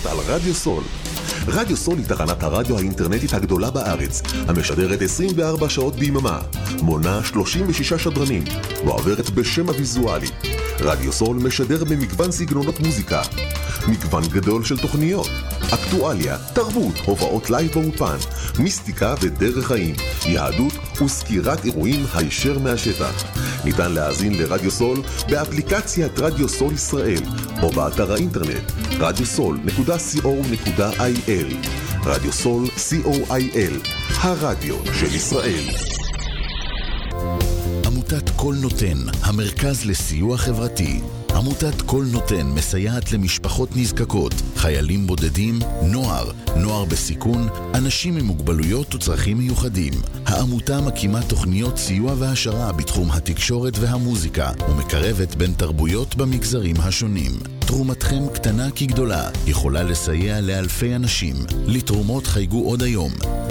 על רדיו סול. רדיו סול היא תחנת הרדיו האינטרנטית הגדולה בארץ, המשדרת 24 שעות ביממה, מונה 36 שדרנים, ועוברת בשם הוויזואלי. רדיו סול משדר במגוון סגנונות מוזיקה, מגוון גדול של תוכניות, אקטואליה, תרבות, הופעות לייב באופן, מיסטיקה ודרך חיים, יהדות וסקירת אירועים הישר מהשטח. ניתן להאזין לרדיו סול באפליקציית רדיו סול ישראל, או באתר האינטרנט radiosol.co.il. רדיו סול co.il, הרדיו של ישראל. עמותת כל נותן, המרכז לסיוע חברתי. עמותת כל נותן מסייעת למשפחות נזקקות, חיילים בודדים, נוער בסיכון, אנשים עם מוגבלויות וצרכים מיוחדים. העמותה מקימה תוכניות סיוע והשרה בתחום התקשורת והמוזיקה, ומקרבת בין תרבויות במגזרים השונים. תרומתכם קטנה כגדולה, יכולה לסייע לאלפי אנשים. לתרומות חייגו עוד היום,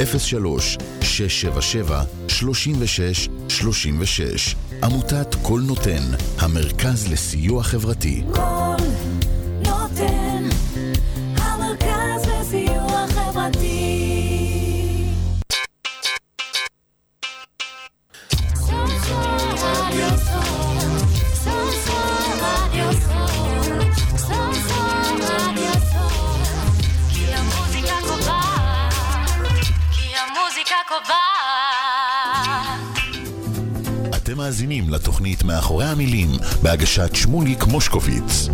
03-677-3636. עמותת כל נותן, המרכז לסיוע חברתי. כל נותן, המרכז לסיוע חברתי. אתם מאזינים לתוכנית מאחורי המילים בהגשת שמוליק מושקוביץ.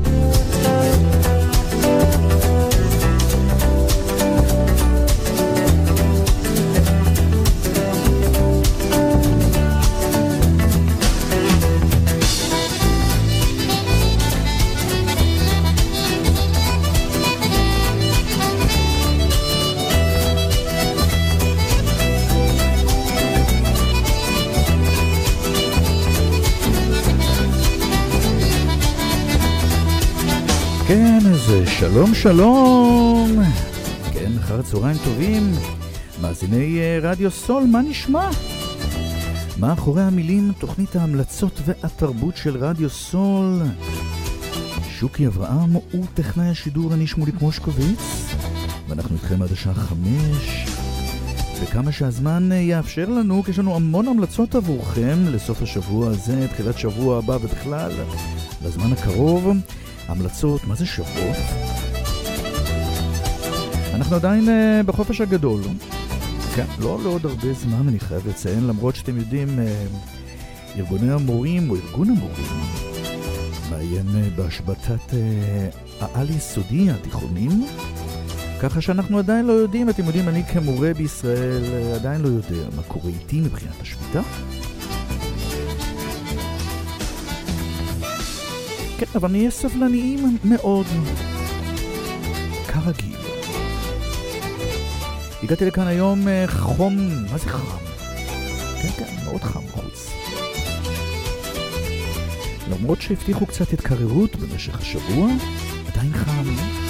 כן, אז שלום. כן, אחר הצהריים טובים. מאזיני רדיו סול, מה נשמע? מאחורי המילים, תוכנית ההמלצות והתרבות של רדיו סול. שוקי אברהם הוא טכנאי השידור, אני שמוליק מושקוביץ, ואנחנו איתכם עד השעה 5. וכמה שהזמן יאפשר לנו, כי יש לנו המון המלצות עבורכם לסוף השבוע הזה, תחילת שבוע הבא ובכלל לזמן הקרוב. המלצות, מה זה שבוע? אנחנו עדיין בחופש הגדול. כן, לא לעוד הרבה זמן, אני חייב לציין, למרות שאתם יודעים, ארגוני המורים או ארגון המורים מאיים בהשבתת העל יסודי, התיכונים, ככה שאנחנו עדיין לא יודעים, אתם יודעים, אני כמורה בישראל עדיין לא יודע מה קורה איתי מבחינת השביתה. כן, אבל נהיה סבלניים מאוד. כרגיל. הגעתי לכאן היום חום, מה זה חם? כן, מאוד חם בחוץ. למרות שהבטיחו קצת התקררות במשך השבוע, עדיין חם.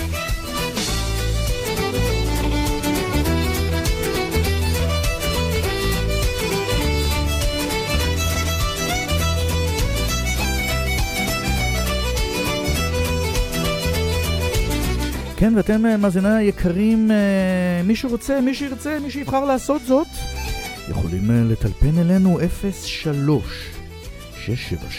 כן, ואתם מאזיני היקרים, מי שירצה, מי שיבחר לעשות זאת, יכולים לטלפן אלינו 03-677-3636,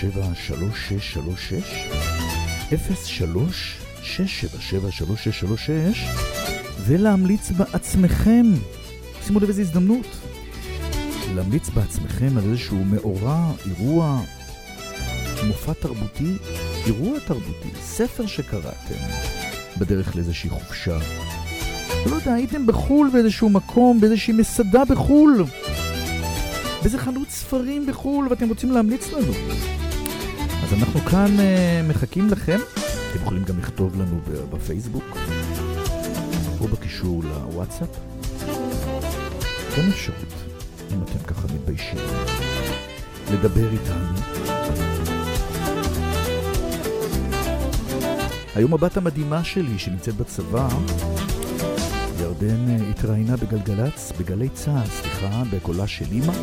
03-677-3636, ולהמליץ בעצמכם, שימו לב איזו הזדמנות, להמליץ בעצמכם על איזשהו מאורע, אירוע, מופע תרבותי, אירוע תרבותי, ספר שקראתם, בדרך לאיזושהי חופשה. לא יודע, הייתם בחול באיזשהו מקום, באיזושהי מסעדה בחול, באיזה חנות ספרים בחול, ואתם רוצים להמליץ לנו. אז אנחנו כאן מחכים לכם. אתם יכולים גם לכתוב לנו בפייסבוק, או בקישור לוואטסאפ. גם אפשרות, אם אתם ככה מתביישים, לדבר איתנו. היום הבת המדהימה שלי שנמצאת בצבא, ירדן התראיינה בגלגלץ, בגלי צהל, בקולה של אמא.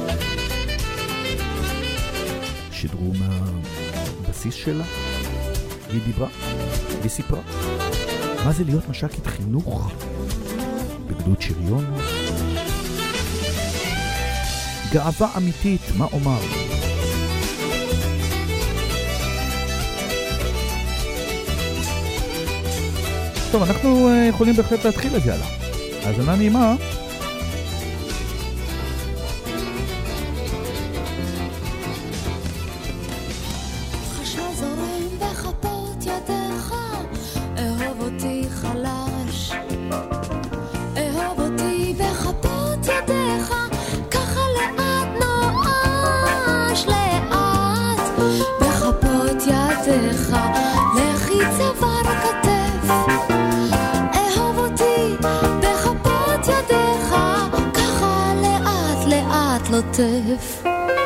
שידרו מהבסיס שלה, היא דיברה, היא סיפרה. מה זה להיות מש"קית חינוך בגדוד שריון? גאווה אמיתית, מה אומר? טוב, אנחנו יכולים בהחלט להתחיל את זה הלאה. אז אני נעימה. לוטף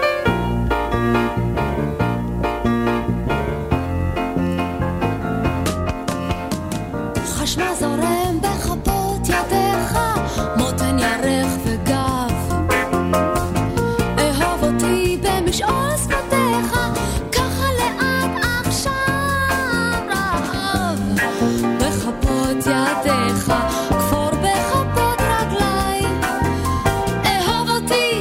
חשמל זורם בכפות ידיך מותן ירך וגב אהוב אותי במשעול שפתיך ככה לאט עכשיו רעב בכפות ידיך כפור בכפות רגליי אהוב אותי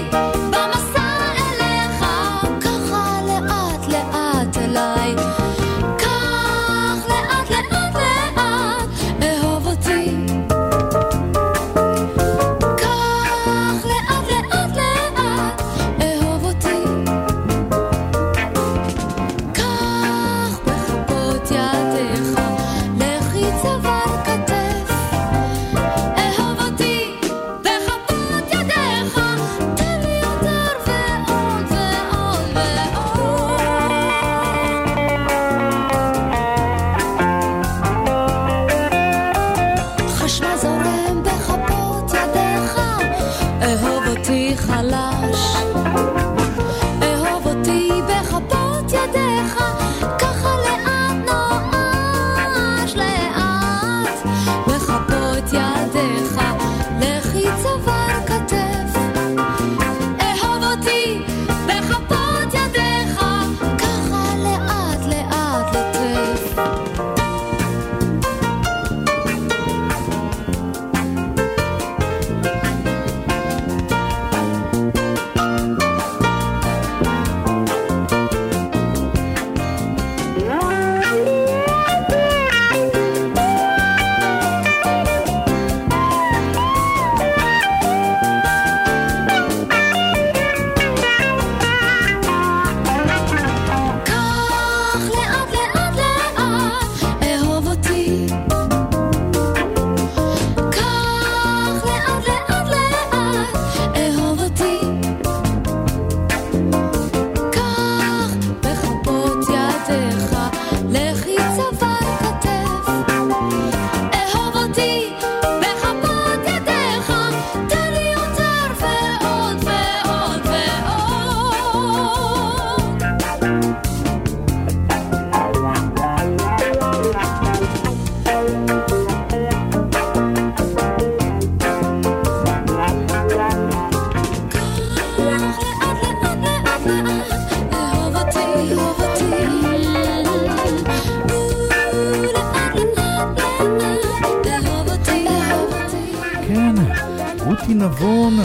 נבון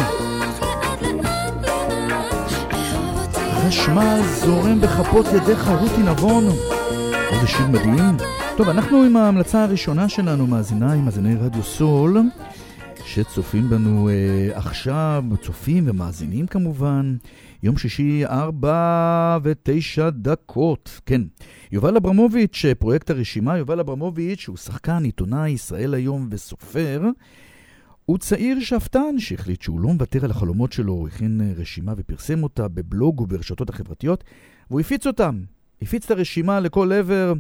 חשמל זורם בכפות ידיך רותי נבון איזה שיר מדהים. טוב, אנחנו עם ההמלצה הראשונה שלנו מאזיני רדיו סול שצופים בנו עכשיו, צופים ומאזינים כמובן. יום שישי 4:09. כן, יובל אברמוביץ', פרויקט הרשימה. יובל אברמוביץ' הוא שחקן, עיתונאי, ישראל היום וסופר. הוא צעיר שאפתן שהחליט שהוא לא מוותר על החלומות שלו. הוא הכין רשימה ופרסם אותה בבלוג וברשתות החברתיות, והוא הפיץ אותם. הפיץ את הרשימה לכל עבר.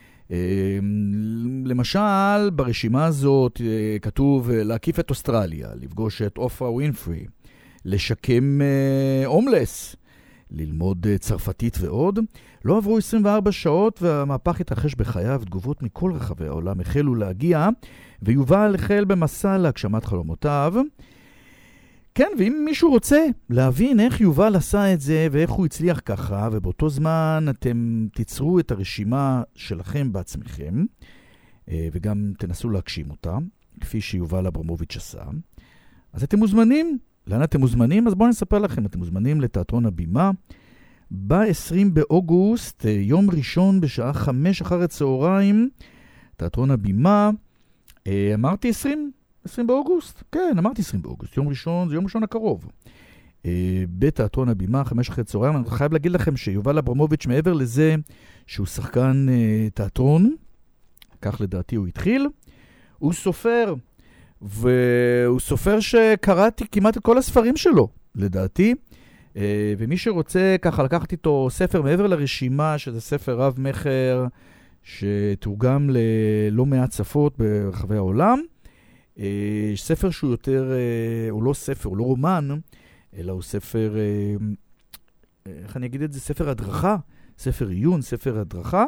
למשל, ברשימה הזאת כתוב להקיף את אוסטרליה, לפגוש את אופרה ווינפרי, לשקם הומלס, ללמוד צרפתית ועוד. לא עברו 24 שעות והמהפך התרחש בחייו. תגובות מכל רחבי העולם החלו להגיע, ויובל החל במסע להגשמת חלומותיו. כן, ואם מישהו רוצה להבין איך יובל עשה את זה ואיך הוא הצליח ככה, ובאותו זמן אתם תיצרו את הרשימה שלכם בעצמכם, וגם תנסו להגשים אותה, כפי שיובל אברמוביץ' עשה. אז אתם מוזמנים. לאן אתם מוזמנים? אז בואו נספר לכם. אתם מוזמנים לתיאטרון הבימה, ב-20 באוגוסט, יום ראשון בשעה 5 אחר הצהריים, תיאטרון הבימה. אמרתי 20 באוגוסט? כן, אמרתי 20 באוגוסט. יום ראשון, זה יום ראשון הקרוב. בתיאטרון הבימה, 5 אחרי הצהריים. אני חייב להגיד לכם שיובל אברמוביץ' מעבר לזה שהוא שחקן תיאטרון, כך לדעתי הוא התחיל, הוא סופר, והוא סופר שקראתי כמעט את כל הספרים שלו, לדעתי, ומי שרוצה ככה לקחת איתו ספר מעבר לרשימה, שזה ספר רב מחר, שתורגם ללא מעט שפות ברחבי העולם, ספר שהוא יותר, הוא לא ספר, הוא לא רומן, אלא הוא ספר, איך אני אגיד את זה? ספר הדרכה, ספר עיון, ספר הדרכה,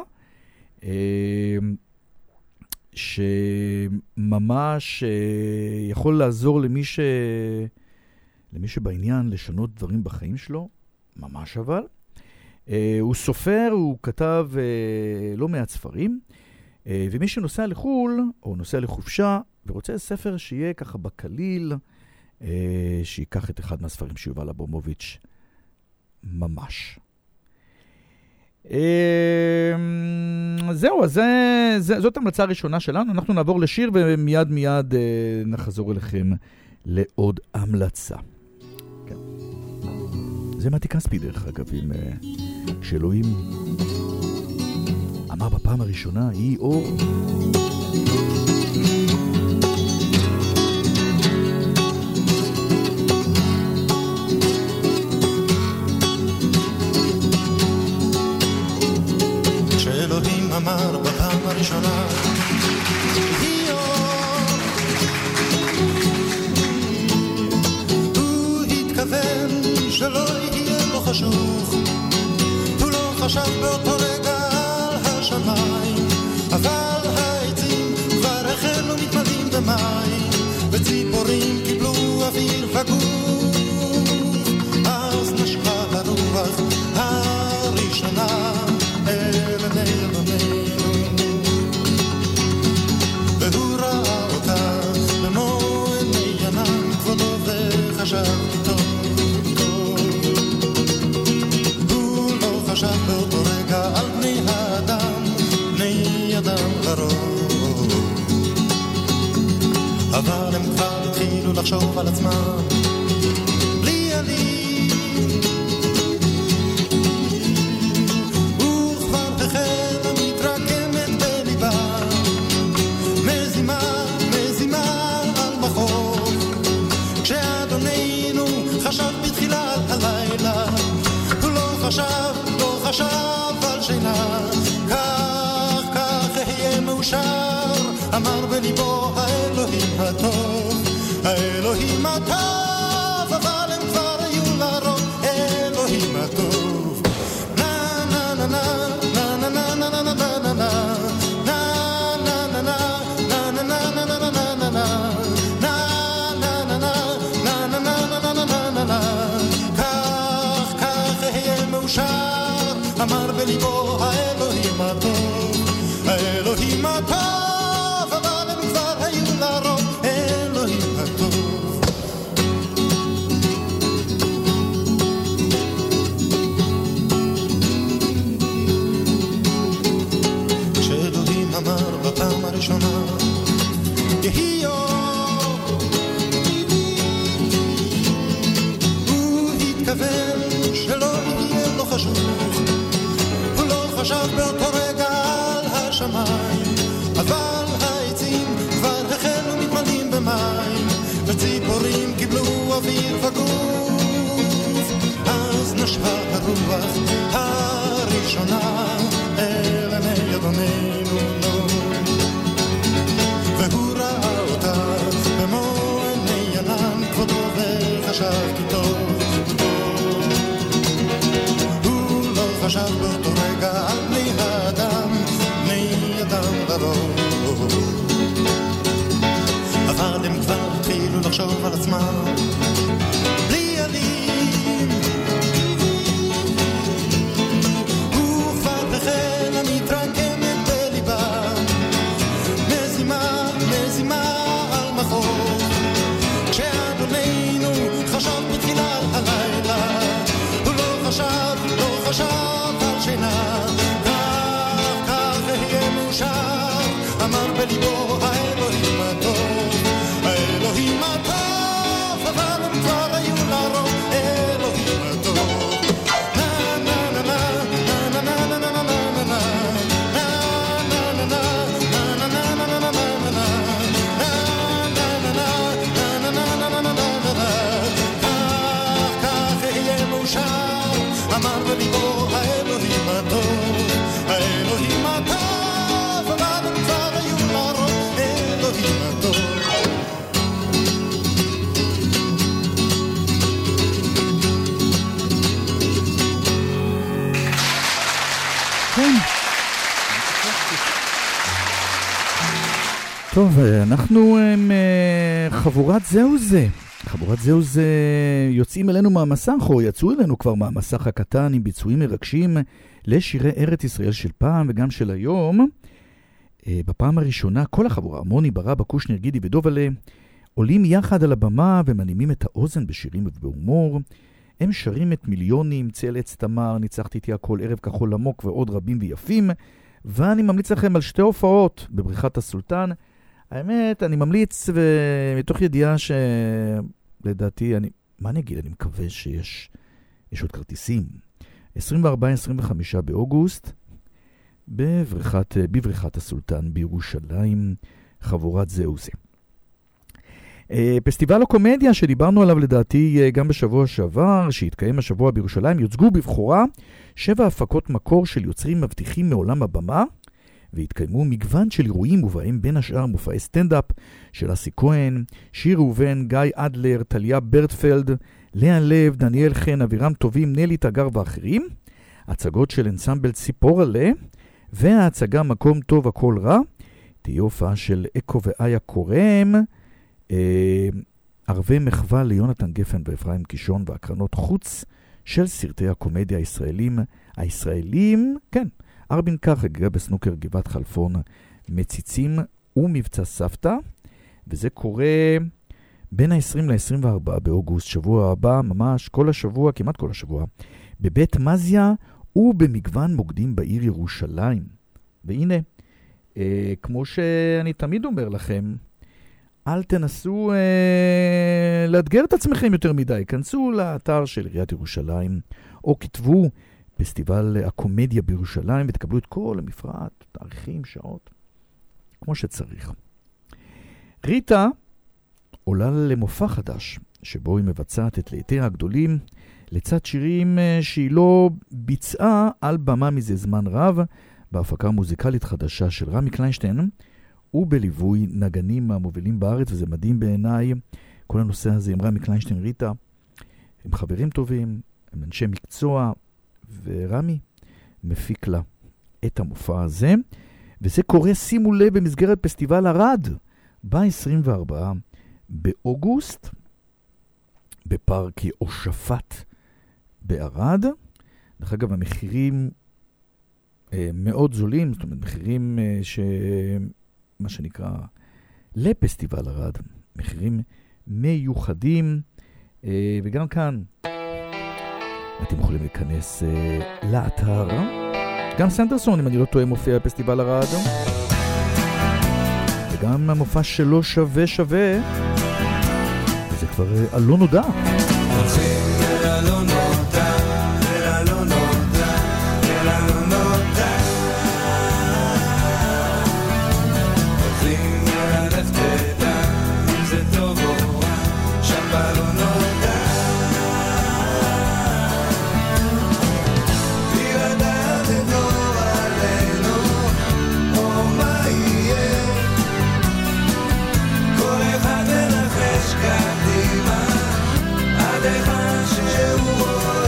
שממש יכול לעזור למי שבעניין לשנות דברים בחיים שלו, ממש אבל. הוא סופר, הוא כתב לא מעט ספרים, ומי שנוסע לחול, או נוסע לחופשה, ורוצה ספר שיהיה ככה בקליל, שיקח את אחד מהספרים שיובל אברמוביץ' ממש. זהו, אז זאת המלצה הראשונה שלנו. אנחנו נעבור לשיר ומיד נחזור אליכם לעוד המלצה. כן. זה מתי כספי דרך אגב, עם שאלוהים אמר בפעם הראשונה, היא אור. שאלוהים אמר בפעם הראשונה, היא אור. הוא התכוון שלא יהיה לו חשוך, הוא לא חשב באותו רגע על השמיים, אבל העצים כבר החלו מתמלאים במים, וציפורים קיבלו אוויר וגוף, אז נשבה הרוח הראשונה אל עינינו, והוא ראה אותה במו עיני ענן כבודו וחשב טוב. הוא לא חשב באותו רגע על בני האדם, בני אדם לרוב, אבל הם כבר התחילו לחשוב על עצמם בלי עלים, וכבר החלה מתרקמת בליבה מזימה על מחור, כשאדוננו חשב בתחילה על הלילה, הוא לא חשב על שינה, כך אהיה מאושר, אמר בליבו האלוהים הטוב, האלוהים הטוב, אבל הם כבר היו לרוב, אלוהים הטוב. na na na na na na na na na na na na אמר בליבו האלוהים הטוב, האלוהים הטוב, אבל הם כבר היו לרוב, אלוהים הטוב. כשאלוהים אמר בפעם הראשונה, יהי אור, הוא התכוון שלא יהיה לו חשוב, הוא לא חשב באותו רגע על השמיים, אבל העצים כבר החלו מתמלאים במים, וציפורים קיבלו אוויר וגוף, אז נשבה הרוח הראשונה אל עיני אדוננו, והוא ראה אותה במו עיני ענן כבודו וחשב כי טוב. חשב באותו רגע על בני אדם לרוב, אבל הם כבר התחילו לחשוב על עצמם בלי עלים, וכבר החלה מתרקמת בליבם טוב, אנחנו עם חבורת זהו זה. חבורת זהו זה יוצאים אלינו מהמסך, או יצאו אלינו כבר מהמסך הקטן עם ביצועים מרגשים לשירי ארץ ישראל של פעם וגם של היום. בפעם הראשונה כל החבורה, מוני, ברבא, קושנר, גידי ודובלה, עולים יחד על הבמה ומנעימים את האוזן בשירים ובהומור. הם שרים את מיליונים, צל עץ תמר, ניצחתי איתי הכל, ערב כחול עמוק ועוד רבים ויפים. ואני ממליץ לכם על שתי הופעות בבריכת הסולטן. האמת, אני ממליץ ומתוך ידיעה שלדעתי, מה אני אגיד? אני מקווה שיש עוד כרטיסים. 24-25 באוגוסט בבריכת הסולטן בירושלים, חבורת זהו זה. פסטיבל הקומדיה שדיברנו עליו לדעתי גם בשבוע שעבר, שהתקיים השבוע בירושלים, יוצגו בבחורה 7 הפקות מקור של יוצרים מבטיחים מעולם הבמה, והתקיימו מגוון של אירועים ובהם בין השאר מופעי סטנדאפ של אסי כהן, שיר ראובן, גיא אדלר, טליה ברטפלד, לאה לב, דניאל חן, אבירם טובים, נלי תגר ואחרים, הצגות של אנסמבל ציפור עלה, וההצגה מקום טוב הכל רע, תהיה הופעה של אקו ואיה קורם, ערבי מחווה ליונתן גפן ואפרים קישון, והקרנות חוץ של סרטי הקומדיה הישראלים, כן, ארבין כך, הגע בסנוקר גבעת חלפון, מציצים ומבצע סבתא, וזה קורה בין ה-20 ל-24 באוגוסט, שבוע הבא, ממש כל השבוע, כמעט כל השבוע, בבית מזיה ובמגוון מוקדים בעיר ירושלים. והנה, כמו שאני תמיד אומר לכם, אל תנסו לאתגר את עצמכם יותר מדי. כנסו לאתר של עיריית ירושלים, או כתבו פסטיבל הקומדיה בירושלים, ותקבלו את כל המפרט, תאריכים, שעות, כמו שצריך. ריטה עולה למופע חדש, שבו היא מבצעת את להיטיה הגדולים, לצד שירים שהיא לא ביצעה על במה מזה זמן רב, בהפקה מוזיקלית חדשה של רמי קליינשטיין, ובליווי נגנים המובילים בארץ, וזה מדהים בעיניי, כל הנושא הזה עם רמי קליינשטיין ריטה, הם חברים טובים, הם אנשי מקצוע, ורמי מפיק לה את המופע הזה, וזה קורה, שימו לב, במסגרת פסטיבל ערד, ב-24 באוגוסט, בפארק יהושפט בערד. דרך אגב, המחירים מאוד זולים, זאת אומרת, מחירים מה שנקרא לפסטיבל ערד, מחירים מיוחדים, וגם כאן אתם יכולים להיכנס לאתר. גם סנדרסון, אם אני לא טועה, מופיע בפסטיבל ערד, וגם המופע שלו שווה, וזה כבר לא נודע. קדימה עד היכן שהוא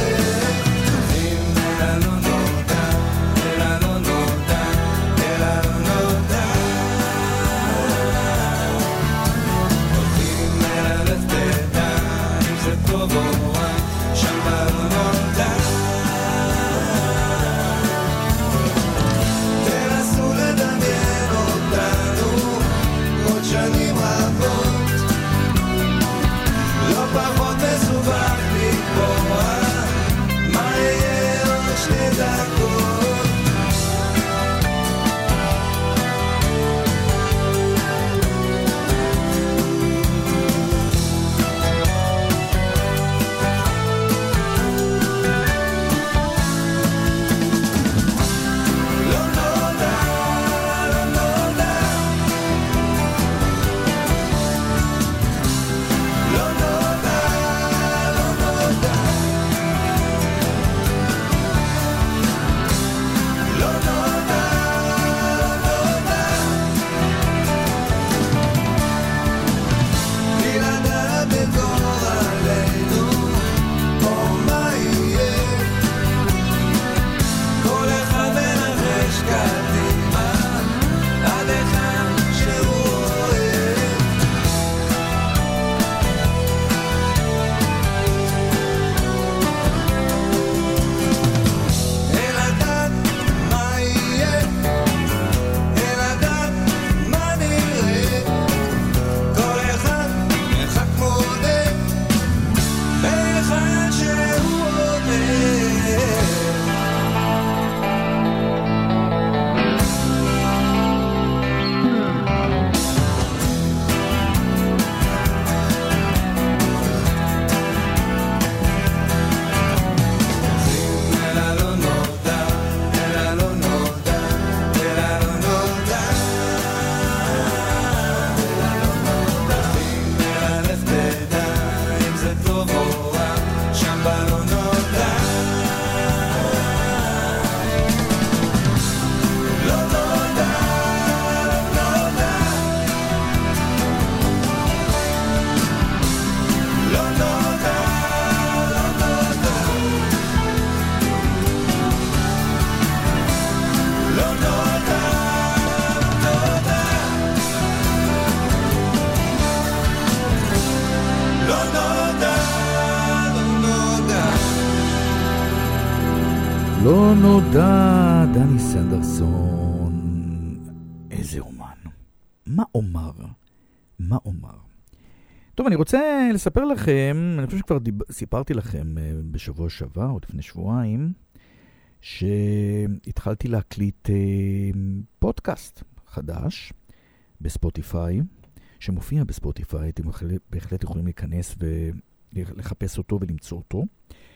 הנודע, דני סנדרסון. איזה אומן. מה אומר? טוב, אני רוצה לספר לכם, אני חושב שכבר סיפרתי לכם בשבוע שעבר, או לפני שבועיים, שהתחלתי להקליט פודקאסט חדש בספוטיפיי, שמופיע בספוטיפיי, אתם בהחלט יכולים להיכנס ולחפש אותו ולמצוא אותו.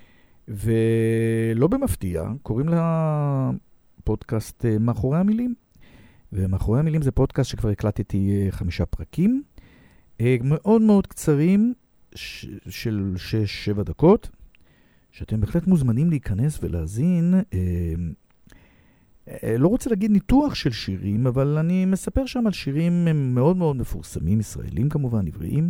ולא במפתיע, קוראים לפודקאסט מאחורי המילים. ומאחורי המילים זה פודקאסט שכבר הקלטתי 5 פרקים, מאוד מאוד קצרים, של 6-7 דקות, שאתם בהחלט מוזמנים להיכנס ולהזין. לא רוצה להגיד ניתוח של שירים, אבל אני מספר שם על שירים מאוד מאוד מפורסמים, ישראלים כמובן, עבריים.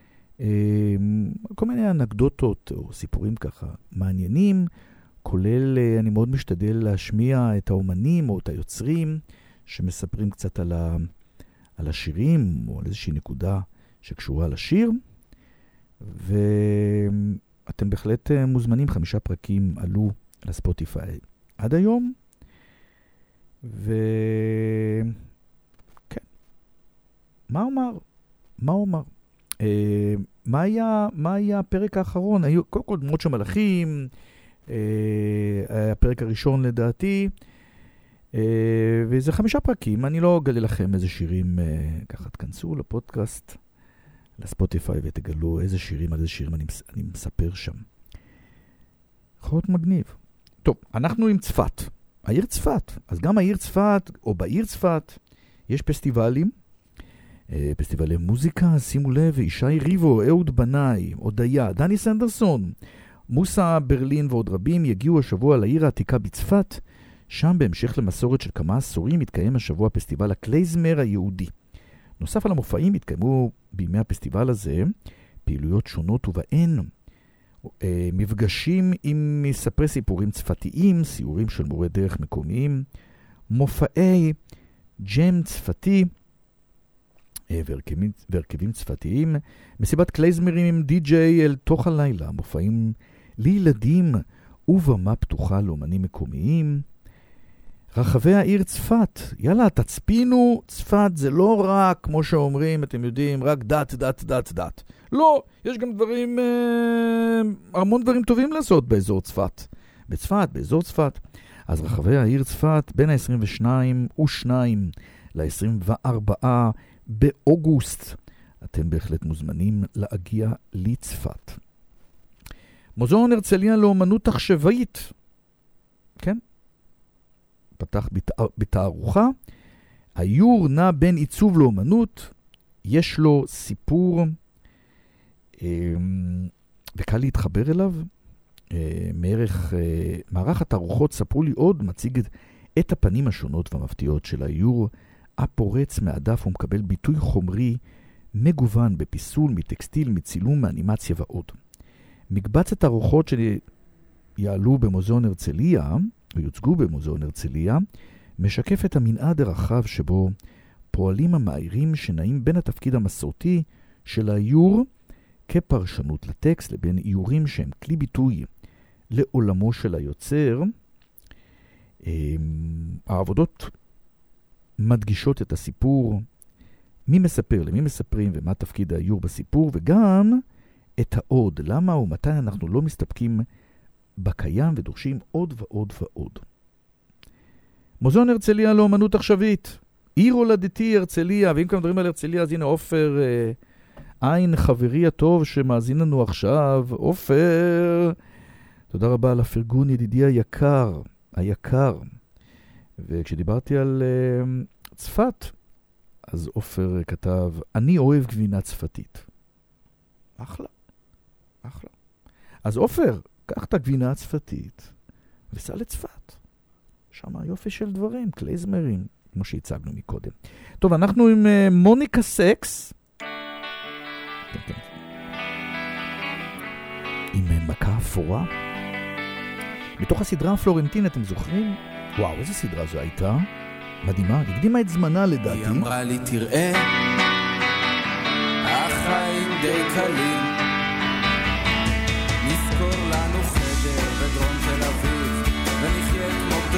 כל מיני אנקדוטות או סיפורים ככה מעניינים, כולל אני מאוד משתדל להשמיע את האומנים או את היוצרים שמספרים קצת על השירים או על איזושהי נקודה שקשורה לשיר. ואתם בהחלט מוזמנים, 5 פרקים עלו לספוטיפיי עד היום. וכן, מה אומר? מה היה הפרק האחרון? היו קודם כל דמות של מלאכים, הפרק הראשון לדעתי, וזה 5 פרקים. אני לא אגלה לכם איזה שירים, ככה תכנסו לפודקאסט, לספוטיפיי, ותגלו איזה שירים, על איזה שירים אני מספר שם. יכול להיות מגניב. טוב, אנחנו עם צפת, העיר צפת. אז גם העיר צפת, או בעיר צפת, יש פסטיבלים, פסטיבלי מוזיקה, שימו לב, ישי ריבו, אהוד בנאי, הודיה, דני סנדרסון, מוסה ברלין ועוד רבים יגיעו השבוע לעיר העתיקה בצפת. שם בהמשך למסורת של כמה עשורים מתקיים השבוע פסטיבל הקלייזמר היהודי. נוסף על המופעים התקיימו בימי הפסטיבל הזה פעילויות שונות ובהן מפגשים עם מספרי סיפורים צפתיים, סיורים של מורי דרך מקומיים, מופעי ג'ם צפתי והרכבים צפתיים, מסיבת קלייזמרים עם די-ג'יי אל תוך הלילה, מופעים לילדים ובמה פתוחה לאומנים מקומיים. רחבי העיר צפת, יאללה, תצפינו, צפת זה לא רק, כמו שאומרים, אתם יודעים, רק דת. לא, יש גם דברים, המון דברים טובים לעשות באזור צפת. באזור צפת. אז רחבי העיר צפת, בין ה-22 ל-24 באוגוסט, אתם בהחלט מוזמנים להגיע לצפת. מוזיאון הרצליה לאומנות עכשווית, כן? פתח בתערוכה, האיור נע בין עיצוב לאומנות, יש לו סיפור, וקל להתחבר אליו. מערך התערוכות, ספרו לי עוד, מציג את הפנים השונות והמפתיעות של האיור, הפורץ מהדף ומקבל ביטוי חומרי מגוון בפיסול, מטקסטיל, מצילום, מאנימציה ועוד. מקבץ התערוכות שיעלו במוזיאון הרצליה, ויוצגו במוזיאון הרצליה, משקף את המנעד הרחב שבו פועלים המאירים שנעים בין התפקיד המסורתי של האיור כפרשנות לטקסט, לבין איורים שהם כלי ביטוי לעולמו של היוצר. העבודות מדגישות את הסיפור, מי מספר, למי מספרים ומה תפקיד האיור בסיפור, וגם את העוד, למה ומתי אנחנו לא מסתפקים בקיים ודורשים עוד ועוד ועוד. מוזיאון הרצליה לאומנות עכשווית, עיר הולדתי הרצליה, ואם כאן מדברים על הרצליה, אז הנה עופר עין, חברי הטוב שמאזין לנו עכשיו. עופר, תודה רבה על הפרגון, ידידי היקר. וכשדיברתי על צפת, אז עופר כתב, אני אוהב גבינה צפתית. אחלה. אז עופר, קח את הגבינה הצפתית וסע לצפת. שם יופי של דברים, קלייזמרים, כמו שהצגנו מקודם. טוב, אנחנו עם מוניקה סקס. עם מכה אפורה. בתוך הסדרה הפלורנטין, אתם זוכרים? וואו, איזה סדרה זו הייתה? מדהימה, הקדימה את זמנה לדעתי. היא אמרה לי, תראה, החיים די קלים, נזכור לנו חדר בדרום תל אביב, ונחיה כמו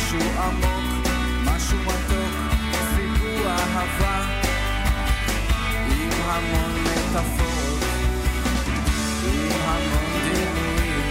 משהו עמוק, משהו מתוק, סיפור אהבה עם המון מטאפורות, עם המון דימויים.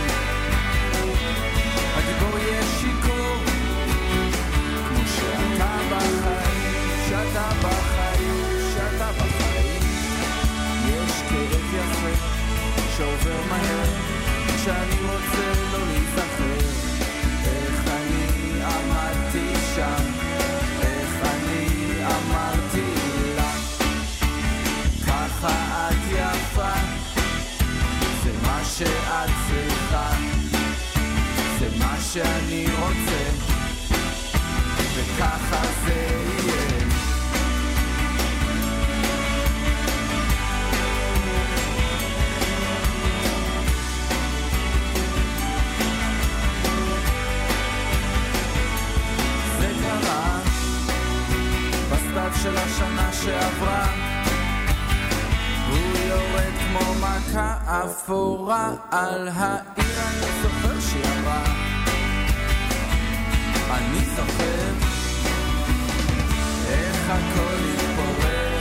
הגיבור יהיה שיכור כמו שאתה בחיים, שאתה בחיים, שאתה בחיים. יש כאב יפה שעובר מהר, שאני רוצה לא להיזכר איך אני עמדתי שם, איך אני אמרתי לה ככה את יפה, זה מה שאת צריכה, זה מה שאני רוצה, וככה זה יהיה. זה קרה בסתיו של השנה שעברה, הוא יורד כמו מכה אפורה על העיר. אני זוכר שהיא אמרה, אני זוכר איך הכל התפורר.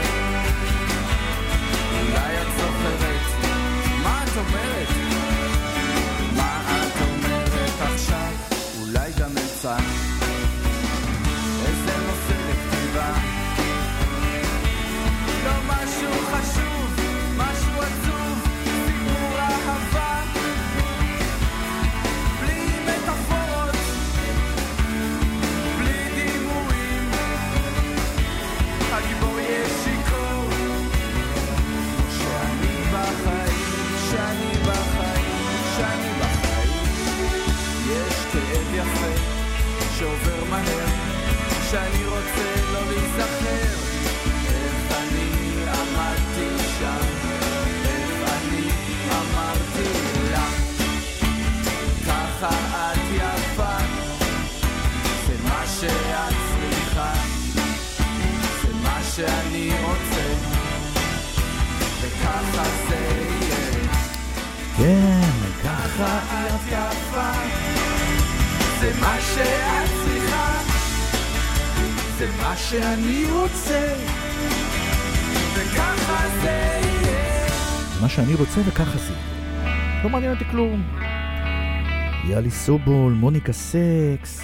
אולי את זוכרת, מה את אומרת? מה את אומרת עכשיו? אולי גם אמצע איזה נושא לכתיבה, לא משהו חשוב, משהו עצוב, סיפור אהבה בלי מטאפורות, בלי דימויים. הגיבור יהיה שיכור שאני בחיים, שאני בחיים, שאני בחיים. יש כאב יפה שעובר מהר, שאני רוצה לא להיזכר איך אני עמדתי שם, איך אני אמרתי לה ככה את יפה, זה מה שאת צריכה, זה מה שאני רוצה, וככה זה יהיה. כן, ככה את יפה, זה מה שאת צריכה, זה מה שאני רוצה, וככה זה יהיה. זה מה שאני רוצה וככה זה. לא מעניין אותי כלום. יאלי סובול, מוניקה סקס.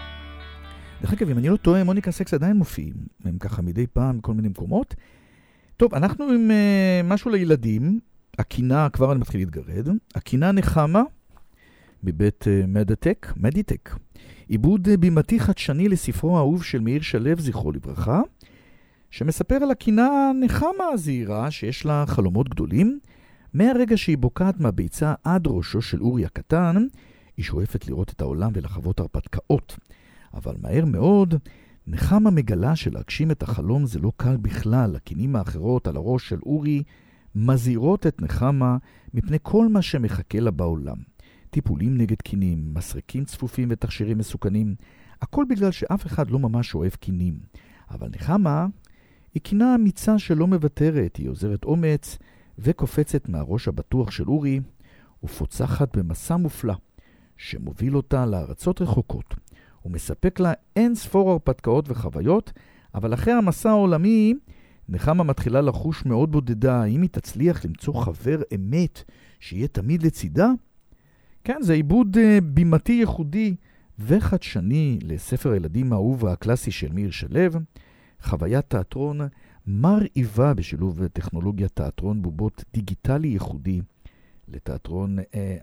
דרך אגב, אם אני לא טועה, מוניקה סקס עדיין מופיעים. הם ככה מדי פעם בכל מיני מקומות. טוב, אנחנו עם משהו לילדים. הקינה, כבר אני מתחיל להתגרד. הקינה נחמה מבית מדיטק. עיבוד בימתי חדשני לספרו האהוב של מאיר שלו, זכרו לברכה, שמספר על הקינה נחמה הזהירה שיש לה חלומות גדולים. מהרגע שהיא בוקעת מהביצה עד ראשו של אורי הקטן, היא שואפת לראות את העולם ולחוות הרפתקאות. אבל מהר מאוד, נחמה מגלה שלהגשים את החלום זה לא קל בכלל. הקינים האחרות על הראש של אורי מזהירות את נחמה מפני כל מה שמחכה לה בעולם. טיפולים נגד קינים, מסרקים צפופים ותכשירים מסוכנים, הכל בגלל שאף אחד לא ממש אוהב קינים. אבל נחמה היא קינה אמיצה שלא מוותרת, היא עוזרת אומץ וקופצת מהראש הבטוח של אורי ופוצחת במסע מופלא שמוביל אותה לארצות רחוקות. הוא מספק לה אין ספור הרפתקאות וחוויות, אבל אחרי המסע העולמי נחמה מתחילה לחוש מאוד בודדה. אם היא תצליח למצוא חבר אמת שיהיה תמיד לצידה, כן, זה עיבוד בימתי ייחודי וחדשני לספר הילדים האהוב הקלאסי של מאיר שלו, חוויית תיאטרון מרהיבה בשילוב טכנולוגיית תיאטרון בובות דיגיטלי ייחודי לתיאטרון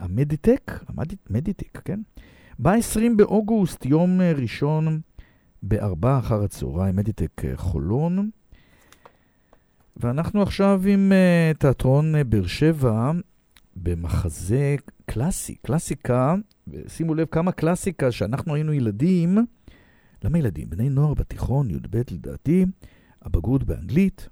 המדיטק, כן? ב-20 באוגוסט, יום ראשון ב-4 אחר הצהריים, מדיטק חולון. ואנחנו עכשיו עם תיאטרון באר שבע במחזה קלאסיקה, ושימו לב כמה קלאסיקה שאנחנו היינו ילדים. למה ילדים? בני נוער בתיכון, י"ב לדעתי, הבגרות באנגלית,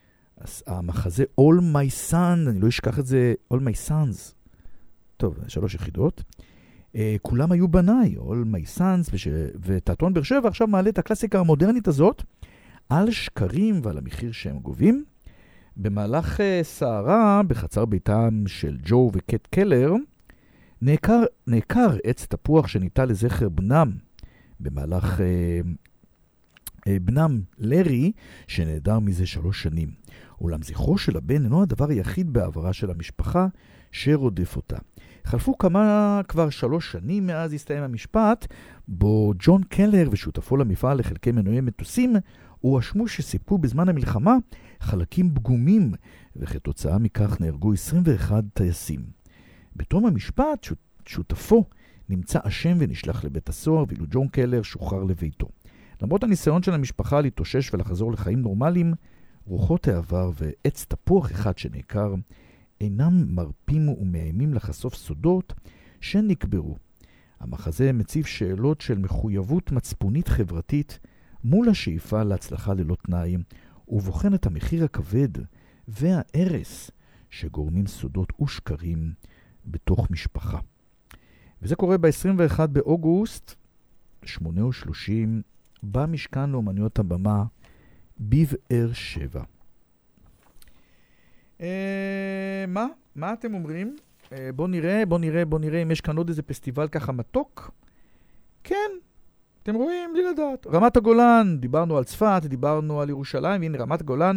המחזה All My Son, אני לא אשכח את זה, All My Sons, טוב, 3 יחידות, כולם היו בניי, All My Sons, ותיאטרון באר שבע עכשיו מעלה את הקלאסיקה המודרנית הזאת, על שקרים ועל המחיר שהם גובים. במהלך סערה בחצר ביתם של ג'ו וקט קלר, נעקר עץ תפוח שניטע לזכר בנם במהלך בנם לרי, שנעדר מזה 3 שנים. אולם זכרו של הבן אינו הדבר היחיד בעברה של המשפחה שרודף אותה. חלפו כבר 3 שנים מאז הסתיים המשפט, בו ג'ון קלר ושותפו למפעל לחלקי מנועי מטוסים הואשמו שסיפקו בזמן המלחמה חלקים פגומים, וכתוצאה מכך נהרגו 21 טייסים. בתום המשפט שותפו נמצא אשם ונשלח לבית הסוהר, ואילו ג'ון קלר שוחרר לביתו. למרות הניסיון של המשפחה להתאושש ולחזור לחיים נורמליים, רוחות העבר ועץ תפוח אחד שנעקר אינם מרפים ומאיימים לחשוף סודות שנקברו. המחזה מציב שאלות של מחויבות מצפונית חברתית מול השאיפה להצלחה ללא תנאי, ובוחן את המחיר הכבד והערס שגורמים סודות ושקרים בתוך משפחה. וזה קורה ב-21 באוגוסט 8:30 במשכן לאומנויות הבמה בבאר שבע. מה אתם אומרים? בוא נראה אם יש כאן עוד איזה פסטיבל ככה מתוק. כן, אתם רואים, בלי לדעת. רמת הגולן, דיברנו על צפת, דיברנו על ירושלים, והנה רמת הגולן,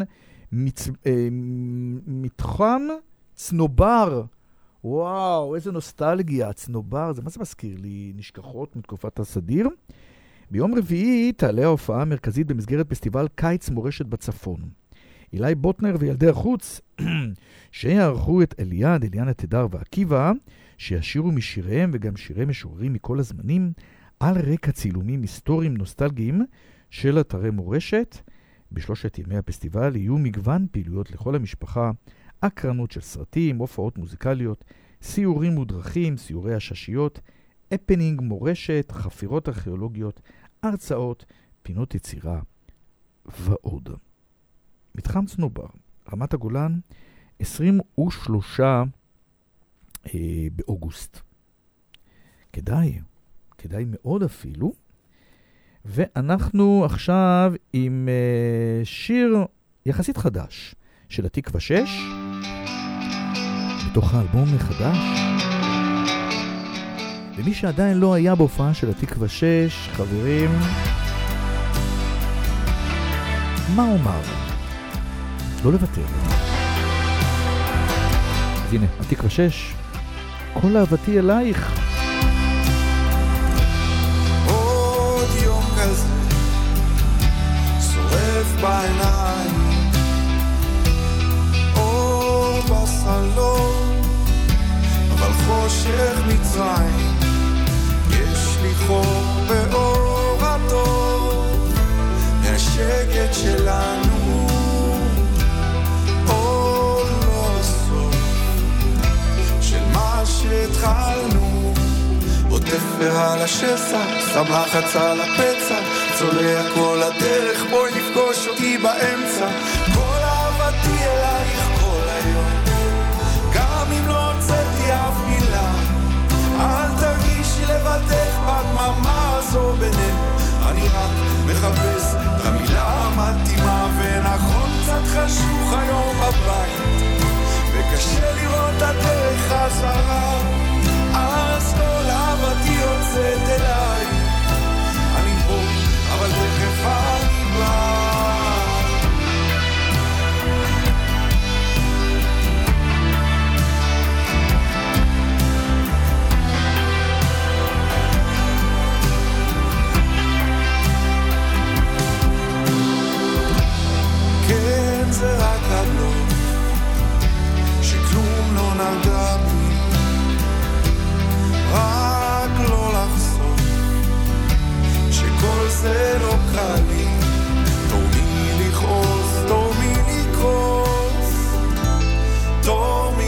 מתחם צנובר. וואו, איזה נוסטלגיה, צנובר, מה זה מזכיר לי? נשכחות מתקופת הסדיר. ביום רביעי תעלה ההופעה המרכזית במסגרת פסטיבל קיץ מורשת בצפון. אילי בוטנר וילדי החוץ שיערכו את אליאנה תדר ועקיבא, שישירו משיריהם וגם שירי משוררים מכל הזמנים על רקע צילומים היסטוריים נוסטלגיים של אתרי מורשת. בשלושת ימי הפסטיבל יהיו מגוון פעילויות לכל המשפחה, הקרנות של סרטים, הופעות מוזיקליות, סיורים ודרכים, סיורי הששיות, הפנינג מורשת, חפירות ארכיאולוגיות, הרצאות, פינות יצירה ועוד. מתחם צנובר, רמת הגולן, 23 באוגוסט. כדאי מאוד אפילו. ואנחנו עכשיו עם שיר יחסית חדש של התקווה 6, בתוך האלבום החדש. ומי שעדיין לא היה בהופעה של התקווה 6, חברים, מה אומר? לא לוותר. אז הנה, התקווה 6, כל אהבתי אלייך. עוד יום כזה שורף בעיניים, אור בסלון אבל חושך מצרים, יש לי חור באור הטוב מהשקט שלנו, עוד לא הסוף של מה שהתחלנו, עוטף על השסע, שם לחץ על הפצע, צולע כל הדרך, בואי נפגוש אותי באמצע, כל אהבתי אלייך כל היום, גם אם לא הוצאתי אף מילה, אל תרגישי לבדך בדממה הזו בינינו, אני רק מחפש את המילה המתאימה, ונכון קצת חשוך היום בבית, וקשה לראות את הדרך חזרה, אז כל אהבתי יוצאת אליי, אני פה אבל תכף אני בא. כן זה רק הבלוף שכלום לא נגע בי, רק לא לחזור שכל זה לא קל לי, תורמי לכעוס, תורמי לקרוס, תורמי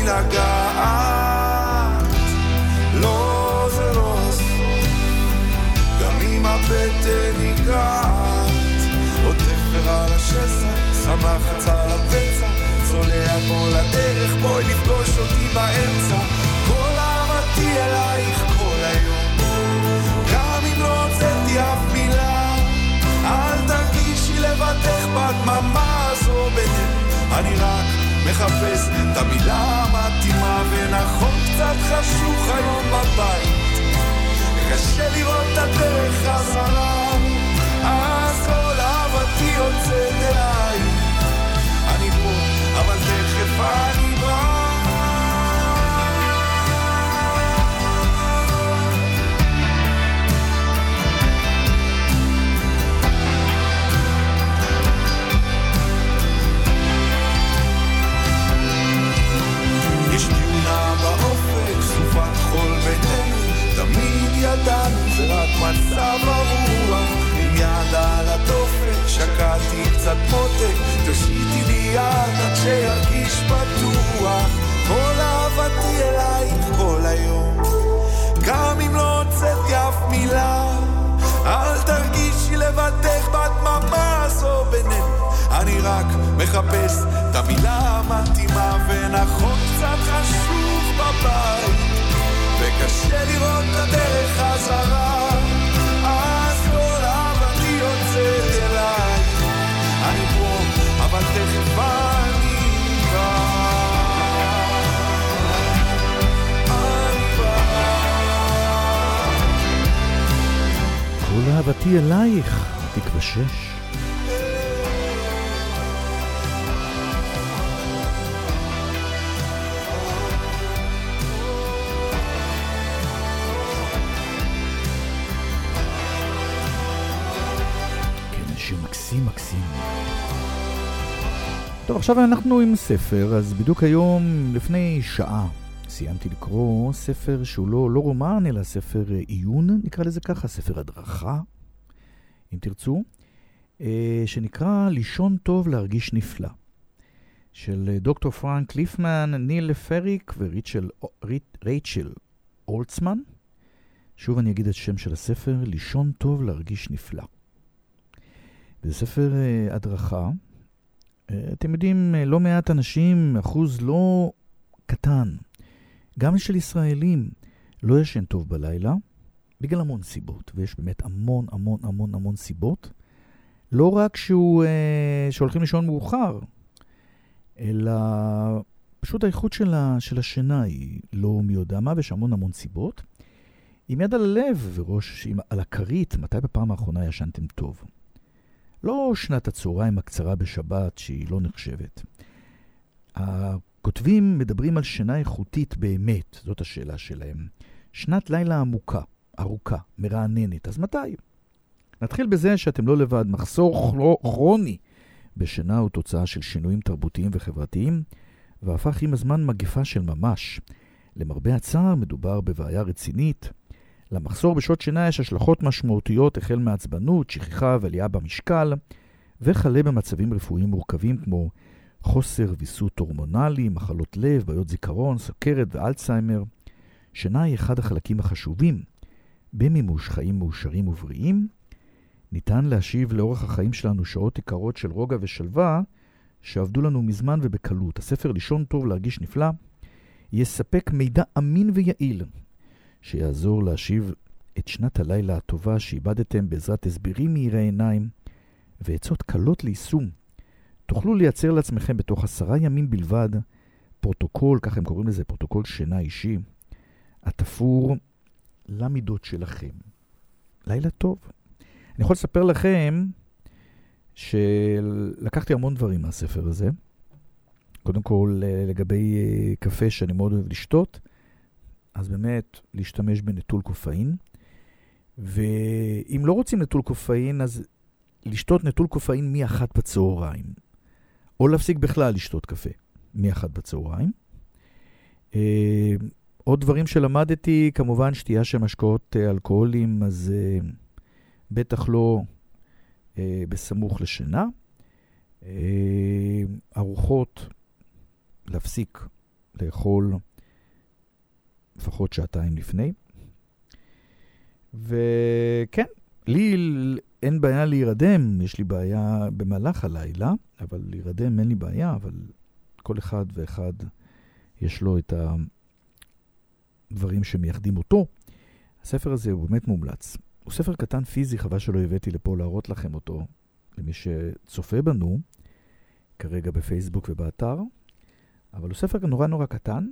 לגעת, לא זה לא הסוף, גם אם הבטן ניגעת, עוד תפר על השסע, שמחת על הפצע, צולע כל הדרך, בואי לפגוש אותי באמצע, כל אהבתי אלייך כל היום, גם אם לא הוצאתי אף מילה, אל תרגישי לבדך בדממה הזו בינינו, אני רק מחפש את המילה המתאימה, ונכון קצת חשוך היום בבית, קשה לראות את הדרך חזרה, רק מחפש את המילה המתאימה, ונכון קצת חשוך בבית וקשה לראות את הדרך חזרה, אז כל אהבתי יוצאת אליי, אני פה אבל תכף אני כל אהבתי אלייך, תקווה 6. כן, שיר מקסים מקסים. טוב, עכשיו אנחנו עם ספר, אז בדיוק היום לפני שעה סיימתי לקרוא ספר שהוא לא רומן, אלא ספר עיון, נקרא לזה ככה, ספר הדרכה, אם תרצו, שנקרא לישון טוב להרגיש נפלא, של דוקטור פרנק ליפמן, ניל פריק ורייצ'ל אולצמן. שוב אני אגיד את שם של הספר, לישון טוב להרגיש נפלא. זה ספר הדרכה. אתם יודעים, לא מעט אנשים, אחוז לא קטן, גם של ישראלים, לא ישן טוב בלילה, בגלל המון סיבות, ויש באמת המון המון המון המון סיבות. לא רק שהולכים לישון מאוחר, אלא פשוט האיכות של השינה היא לא מי יודע מה, ויש המון המון סיבות. עם יד על הלב וראש על הכרית, מתי בפעם האחרונה ישנתם טוב? לא שנת הצהריים הקצרה בשבת שהיא לא נחשבת. הכותבים מדברים על שינה איכותית באמת, זאת השאלה שלהם. שנת לילה עמוקה, ארוכה, מרעננת, אז מתי? נתחיל בזה שאתם לא לבד, מחסור כרוני בשינה הוא תוצאה של שינויים תרבותיים וחברתיים, והפך עם הזמן מגפה של ממש. למרבה הצער מדובר בבעיה רצינית. למחסור בשעות שינה יש השלכות משמעותיות החל מעצבנות, שכחה ועלייה במשקל, וכלה במצבים רפואיים מורכבים כמו חוסר ויסות הורמונלי, מחלות לב, בעיות זיכרון, סוכרת ואלצהיימר. שינה היא אחד החלקים החשובים במימוש חיים מאושרים ובריאים. ניתן להשיב לאורך החיים שלנו שעות יקרות של רוגע ושלווה שעבדו לנו מזמן ובקלות. הספר לישון טוב להרגיש נפלא יספק מידע אמין ויעיל שיעזור להשיב את שנת הלילה הטובה שאיבדתם בעזרת הסברים מהירי עיניים ועצות קלות ליישום. תוכלו לייצר לעצמכם בתוך 10 ימים בלבד פרוטוקול, כך הם קוראים לזה, פרוטוקול שינה אישי, התפור למידות שלכם. לילה טוב. אני יכול לספר לכם שלקחתי המון דברים מהספר הזה. קודם כל לגבי קפה שאני מאוד אוהב לשתות, אז באמת להשתמש בנטול קופאין. ואם לא רוצים נטול קופאין, אז לשתות נטול קופאין מ-1 בצהריים. או להפסיק בכלל לשתות קפה מ-1 בצהריים. עוד דברים שלמדתי, כמובן שתייה של משקאות אלכוהולים, אז בטח לא בסמוך לשינה. ארוחות, להפסיק לאכול לפחות 2 שעות לפני. וכן, לי אין בעיה להירדם, יש לי בעיה במהלך הלילה, אבל להירדם אין לי בעיה, אבל כל אחד ואחד יש לו את הדברים שמייחדים אותו. הספר הזה הוא באמת מומלץ. הוא ספר קטן פיזי, חבל שלא הבאתי לפה להראות לכם אותו, למי שצופה בנו, כרגע בפייסבוק ובאתר, אבל הוא ספר נורא נורא קטן,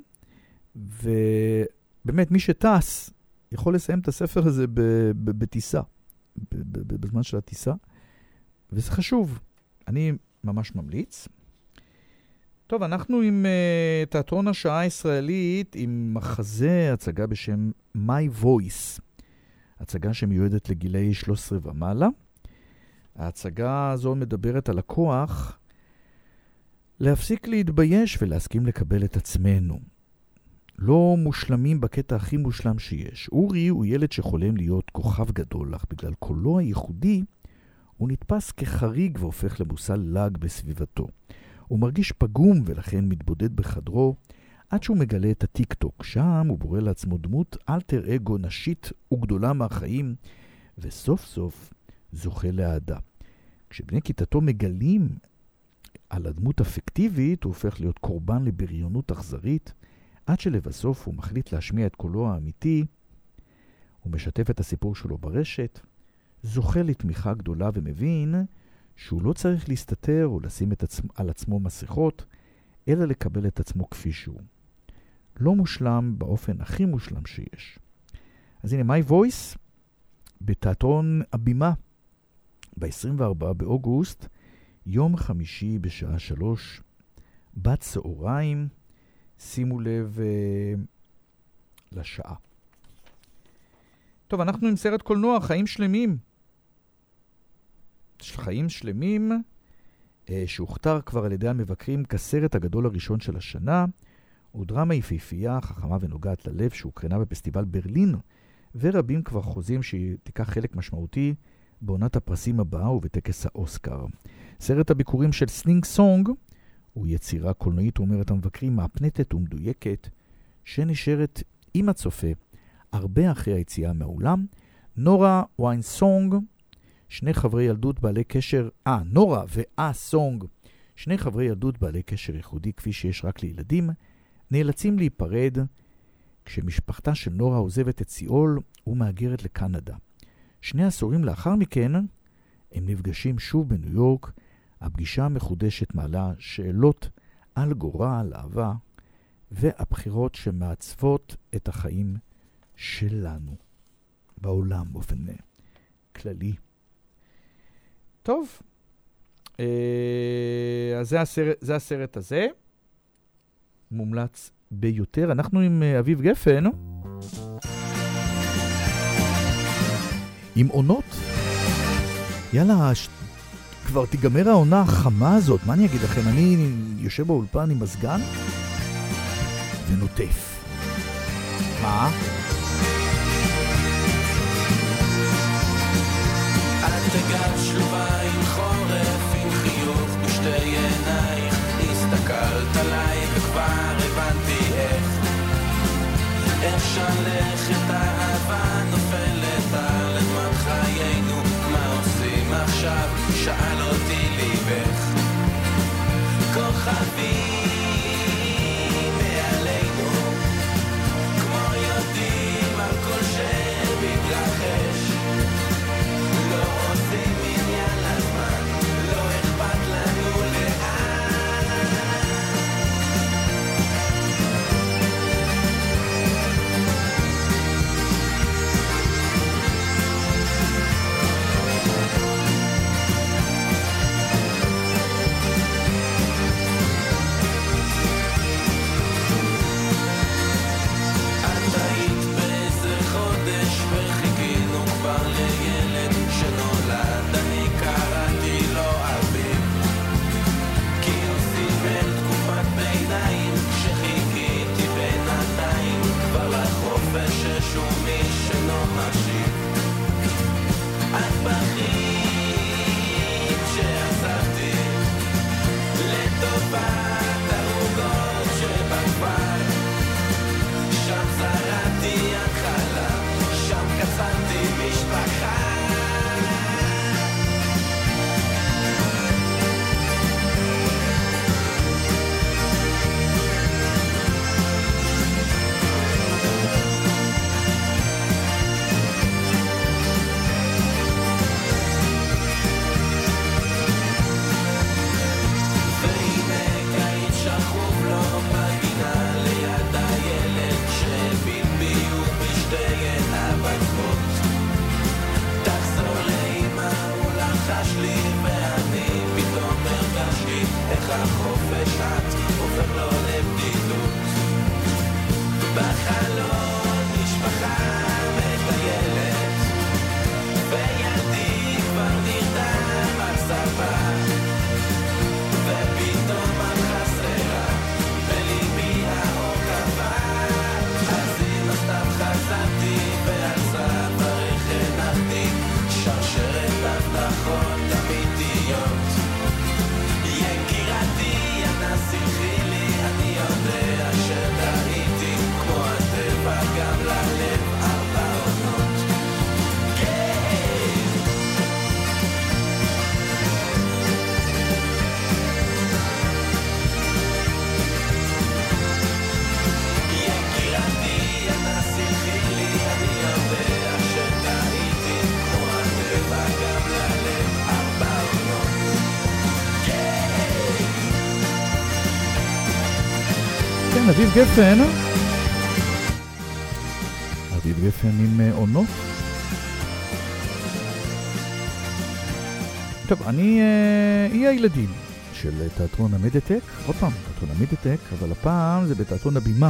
ובאמת מי שטס יכול לסיים את הספר הזה בטיסה, בזמן של הטיסה, וזה חשוב. אני ממש ממליץ. טוב, אנחנו עם תיאטרון השעה הישראלית, עם מחזה, הצגה בשם My Voice. הצגה שמיועדת לגילי 13 ומעלה. ההצגה הזו מדברת על הכוח להפסיק להתבייש ולהסכים לקבל את עצמנו. לא מושלמים בקטע הכי מושלם שיש. אורי הוא ילד שחולם להיות כוכב גדול, אך בגלל קולו הייחודי הוא נתפס כחריג והופך למושא לג בסביבתו. הוא מרגיש פגום ולכן מתבודד בחדרו עד שהוא מגלה את הטיק טוק. שם הוא בורא לעצמו דמות אלטר אגו נשית וגדולה מהחיים, וסוף סוף זוכה לאהדה. כשבני כיתתו מגלים על הדמות הפיקטיבית, הוא הופך להיות קורבן לבריונות אכזרית, עד שלבסוף הוא מחליט להשמיע את קולו האמיתי, הוא משתף את הסיפור שלו ברשת, זוכה לתמיכה גדולה ומבין שהוא לא צריך להסתתר או לשים על עצמו מסכות, אלא לקבל את עצמו כפי שהוא. לא מושלם באופן הכי מושלם שיש. אז הנה, My Voice, בתיאטרון הבימה, ב-24 באוגוסט, יום חמישי בשעה 3, בצהריים, שימו לב לשעה. טוב, אנחנו עם סרט קולנוע, חיים שלמים. חיים שלמים, שהוכתר כבר על ידי המבקרים כסרט הגדול הראשון של השנה, הוא דרמה יפהפייה, חכמה ונוגעת ללב, שהוקרנה בפסטיבל ברלין, ורבים כבר חוזים שהיא תיקח חלק משמעותי בעונת הפרסים הבאה ובטקס האוסקר. סרט הביקורים של סינג סונג הוא יצירה קולנועית, אומרת המבקרים, מהפנטת ומדויקת, שנשארת עם הצופה הרבה אחרי היציאה מהאולם. נורה ויינסונג, שני חברי ילדות בעלי קשר, נורה סונג, שני חברי ילדות בעלי קשר ייחודי כפי שיש רק לילדים, נאלצים להיפרד כשמשפחתה של נורה עוזבת את סיול ומהגרת לקנדה. 2 עשורים לאחר מכן הם נפגשים שוב בניו יורק. הפגישה המחודשת מעלה שאלות על גורל, אהבה והבחירות שמעצבות את החיים שלנו בעולם באופן כללי. טוב, אז זה הסרט הזה, מומלץ ביותר. אנחנו עם אביב גפן, עם עונות. יאללה, כבר תיגמר העונה החמה הזאת. מה אני אגיד לכם? אני יושב באולפן עם מזגן ונוטף. מה? את תגב שלובה עם חורף, עם חיוך בשתי עינייך, הסתכלת עליי וכבר הבנתי איך שלכת האהבה נופלת על אדמת חיינו. מה עושים עכשיו? שאל אותי ליבך. כוכבים מעלינו, כמו יודעים על כל שמתרחש. לא עושים עניין לזמן, לא אכפת לנו לאן. כן, אביב גפן. אביב גפן עם עונות. טוב, אני אהיה הילדים של תיאטרון המדיטק. עוד פעם, תיאטרון המדיטק, אבל הפעם זה בתיאטרון הבימה.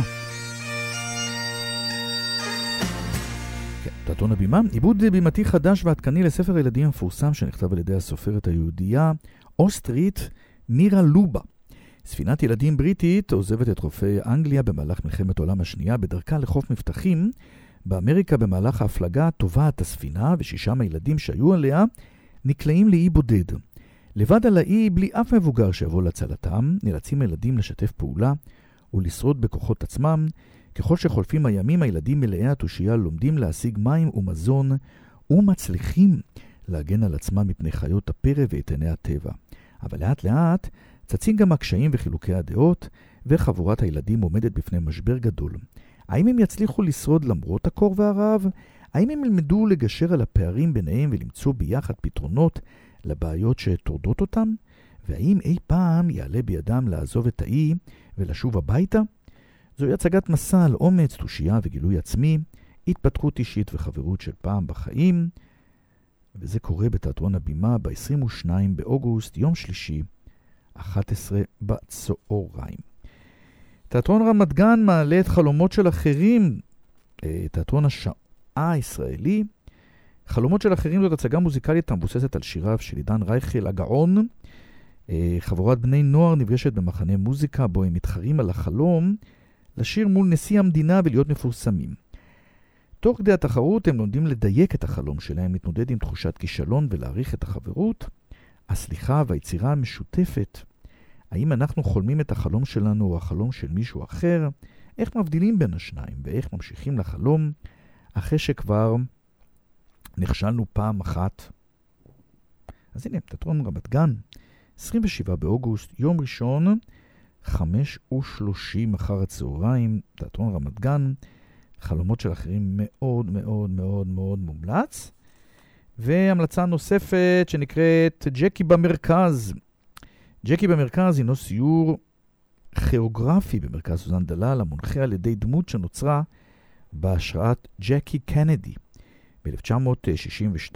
כן, תיאטרון הבימה. עיבוד בימתי חדש ועדכני לספר הילדים המפורסם שנכתב על ידי הסופרת היהודייה אוסטרית נירה לובה. ספינת ילדים בריטית עוזבת את חופי אנגליה במהלך מלחמת העולם השנייה בדרכה לחוף מבטחים. באמריקה במהלך ההפלגה טובעת הספינה ושישה מהילדים שהיו עליה נקלעים לאי בודד. לבד על האי בלי אף מבוגר שיבוא להצלתם, נאלצים הילדים לשתף פעולה ולשרוד בכוחות עצמם. ככל שחולפים הימים הילדים מלאי התושייה לומדים להשיג מים ומזון ומצליחים להגן על עצמם מפני חיות הפרא ואיתני הטבע. אבל לאט לאט צצים גם הקשיים וחילוקי הדעות, וחבורת הילדים עומדת בפני משבר גדול. האם הם יצליחו לשרוד למרות הקור והרעב? האם הם ילמדו לגשר על הפערים ביניהם ולמצוא ביחד פתרונות לבעיות שטורדות אותם? והאם אי פעם יעלה בידם לעזוב את האי ולשוב הביתה? זוהי הצגת מסע על אומץ, תושייה וגילוי עצמי, התפתחות אישית וחברות של פעם בחיים, וזה קורה בתיאטרון הבימה ב-22 באוגוסט, יום שלישי, 11 בצהריים. תיאטרון רמת גן מעלה את חלומות של אחרים, תיאטרון השעה הישראלי. חלומות של אחרים זאת הצגה מוזיקלית המבוססת על שיריו של עידן רייכל הגאון. חבורת בני נוער נפגשת במחנה מוזיקה בו הם מתחרים על החלום לשיר מול נשיא המדינה ולהיות מפורסמים. תוך כדי התחרות הם לומדים לדייק את החלום שלהם, להתמודד עם תחושת כישלון ולהעריך את החברות, הסליחה והיצירה המשותפת. האם אנחנו חולמים את החלום שלנו או החלום של מישהו אחר? איך מבדילים בין השניים ואיך ממשיכים לחלום אחרי שכבר נכשלנו פעם אחת? אז הנה, תיאטרון רמת גן, 27 באוגוסט, יום ראשון, 5:30 אחר הצהריים, תיאטרון רמת גן, חלומות של אחרים מאוד מאוד מאוד מאוד מומלץ. והמלצה נוספת שנקראת ג'קי במרכז. ג'קי במרכז הינו סיור כיאוגרפי במרכז סוזן דלל, המונחה על ידי דמות שנוצרה בהשראת ג'קי קנדי. ב-1962,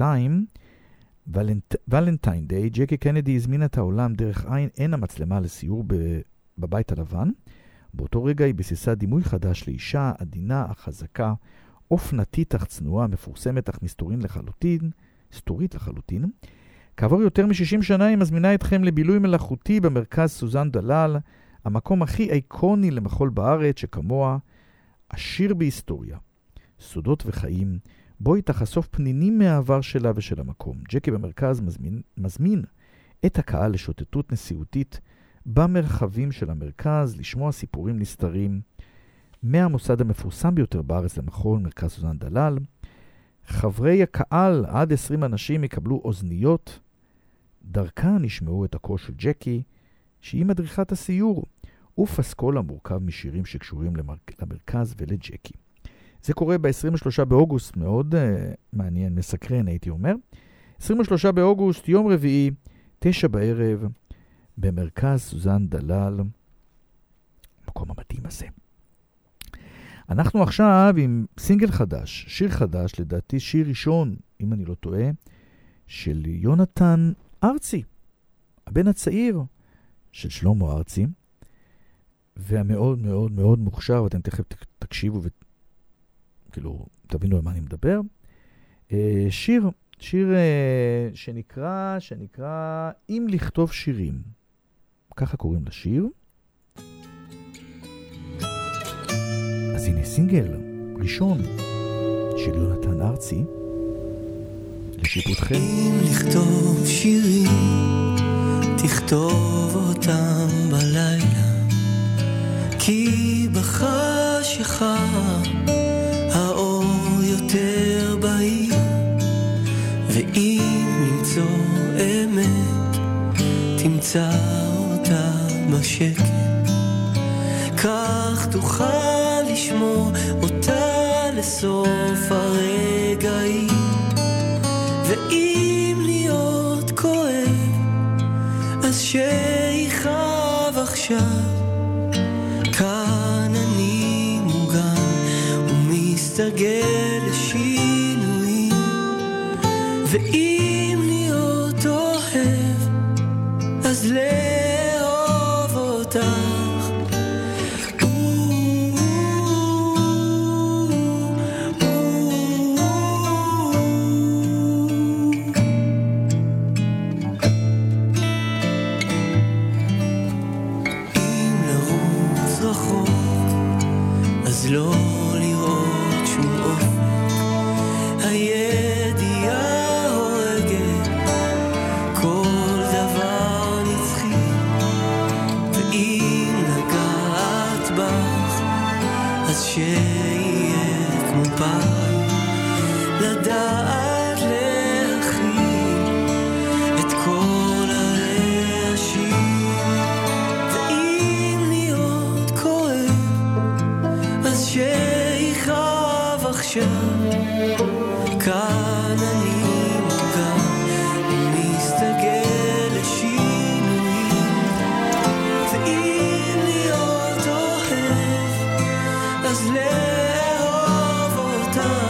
ולנטיין דיי, ג'קי קנדי הזמינה את העולם דרך עין המצלמה לסיור בבית הלבן. באותו רגע היא בסיסה דימוי חדש לאישה עדינה אך חזקה, אופנתית אך צנועה, מפורסמת אך סטורית לחלוטין. כעבור יותר מ-60 שנה היא מזמינה אתכם לבילוי מלאכותי במרכז סוזן דלל, המקום הכי איקוני למחול בארץ שכמוה, עשיר בהיסטוריה, סודות וחיים, בו היא תחשוף פנינים מהעבר שלה ושל המקום. ג'קי במרכז מזמין את הקהל לשוטטות נשיאותית במרחבים של המרכז, לשמוע סיפורים נסתרים מהמוסד המפורסם ביותר בארץ למחול, מרכז סוזן דלל. חברי הקהל, עד 20 אנשים, יקבלו אוזניות. דרכה נשמעו את הקול של ג'קי, שהיא מדריכת הסיור, ופסקול המורכב משירים שקשורים למרכז ולג'קי. זה קורה ב-23 באוגוסט, מאוד מעניין, מסקרן הייתי אומר. 23 באוגוסט, יום רביעי, 9 בערב, במרכז סוזן דלל, מקום המתאים הזה. אנחנו עכשיו עם סינגל חדש, שיר חדש, לדעתי שיר ראשון, אם אני לא טועה, של יונתן ארצי, הבן הצעיר של שלמה ארצי, והמאוד מאוד מאוד מוכשר, ואתם תכף תקשיבו וכאילו תבינו על מה אני מדבר. שיר שנקרא אם לכתוב שירים, ככה קוראים לשיר. אז הנה סינגל ראשון של יונתן ארצי לשיפוטכם. אם לכתוב שירים, תכתוב אותם בלילה, כי בחשיכה האור יותר בהיר, ואם למצוא אמת תמצא אותה בשקט, כך תוכל לשמור אותה לסוף הרגעים. ואם להיות כואב, אז שיכאב עכשיו, כאן מסתגל לשינויים, ואם להיות אוהב אז לאהוב אותך. לא לראות שום אופק, הידיעה הורגת כל דבר נצחי, ואם נגעת בך אז שיהיה כמו פעם, לדעת להכיל את כל הרעשים, ואם להיות כואב אז שיכאב עכשיו, כאן אני מוגן ומסתגל לשינויים, ואם להיות אוהב אז לאהוב אותך.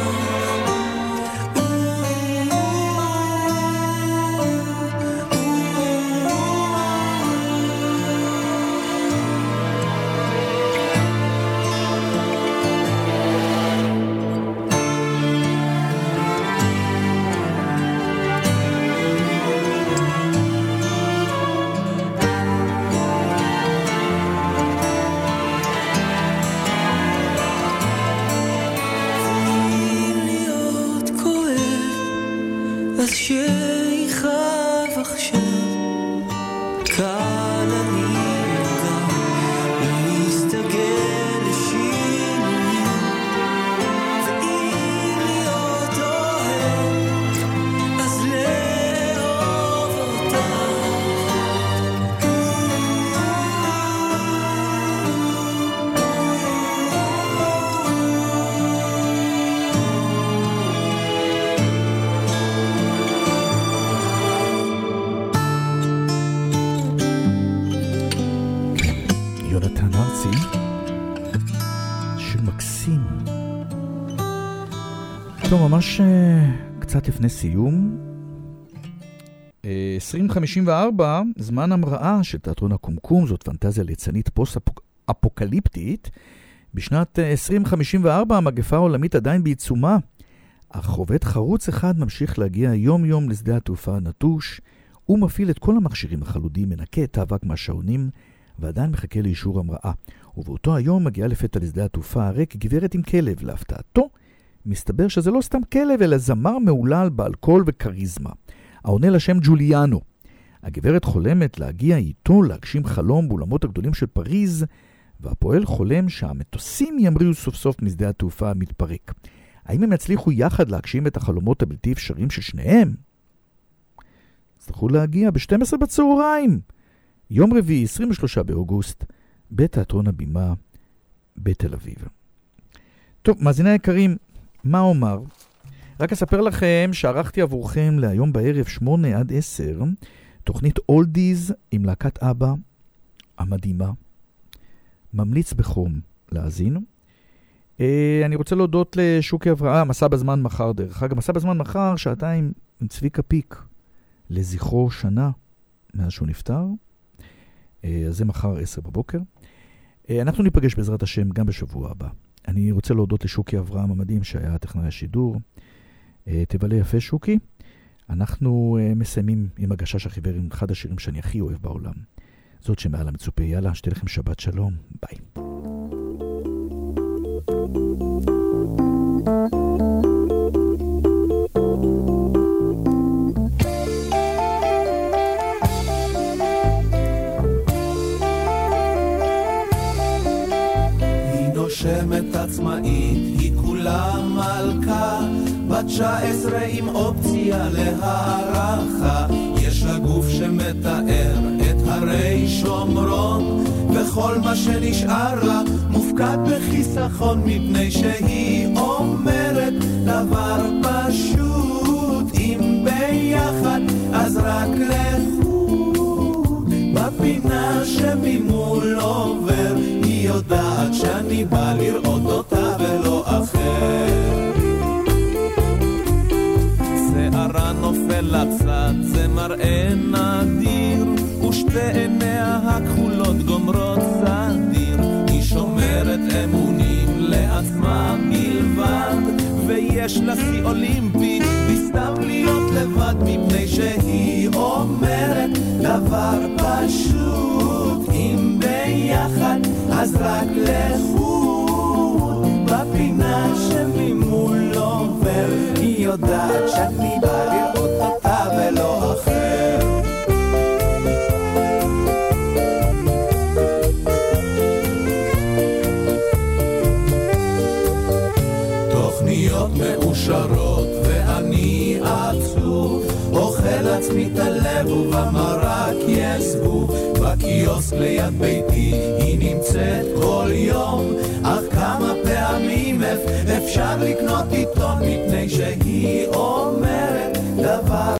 אז שיכאב עכשיו, כאן אני מוגן ומסתגל לשינויים, ואם להיות אוהב אז לאהוב אותך. יונתן ארצי, שיר מקסים. טוב, ממש קצת לפני סיום. 2054, זמן המראה של תיאטרון הקומקום, זאת פנטזיה ליצנית פוסט-אפוקליפטית. בשנת 2054 המגפה העולמית עדיין בעיצומה, אך עובד חרוץ אחד ממשיך להגיע יום-יום לשדה התעופה הנטוש, הוא מפעיל את כל המכשירים החלודים, מנקה את האבק מהשעונים, ועדיין מחכה לאישור המראה. ובאותו היום מגיעה לפתע לשדה התעופה הריק גברת עם כלב. להפתעתו, מסתבר שזה לא סתם כלב, אלא זמר מעולל בעל קול וקריזמה, העונה לשם ג'וליאנו. הגברת חולמת להגיע איתו להגשים חלום באולמות הגדולים של פריז, והפועל חולם שהמטוסים ימריאו סוף סוף משדה התעופה המתפרק. האם הם יצליחו יחד להגשים את החלומות הבלתי אפשריים של שניהם? צריכו להגיע ב-12 בצהריים. יום רביעי, 23 באוגוסט, בתיאטרון הבימה בתל אביב. טוב, מאזיני היקרים, מה אומר? רק אספר לכם שערכתי עבורכם להיום בערב 8 עד 10, תוכנית אולדיז עם להקת אבא המדהימה. ממליץ בחום להאזין. אני רוצה להודות לשוקי אברהם, מסע בזמן מחר דרך אגב. מסע בזמן מחר, שעתיים עם צביקה פיק, לזכרו שנה מאז שהוא נפטר. אז זה מחר 10 בבוקר. אנחנו ניפגש בעזרת השם גם בשבוע הבא. אני רוצה להודות לשוקי אברהם המדהים שהיה טכנאי השידור. תבלה יפה שוקי. אנחנו מסיימים עם הגשש החיוור, עם אחד השירים שאני הכי אוהב בעולם. זאת שמעל המצופה. יאללה, שתהיה לכם שבת שלום. ביי. נושמת עצמאית, היא כולה מלכה, בת 19 עם אופציה להערכה. יש לה גוף שמתאר את הרי שומרון, וכל מה שנשאר לה מופקד בחיסכון, מפני שהיא אומרת דבר פשוט, אם ביחד אז רק לחוד. בפינה שממול עובר, היא יודעת שאני בא לראות אותה ולא אחר. מראה נדיר, ושתי עיניה הכחולות גומרות סדיר. היא שומרת אמונים לעצמה בלבד, ויש לה שיא אולימפי בסתם להיות לבד, מפני שהיא אומרת דבר פשוט: אם ביחד אז רק לחוד. בפינה שממול עובר היא יודעת שאני בא לראות אותה ולא אחר. תוכניות מאושרות ואני עצוב, אוכל עצמי את הלב ובמרק יסבו. בקיוסק ליד ביתי היא נמצאת כל יום, אך כמה פעמים אפשר לקנות עיתון, מפני שהיא אומרת דבר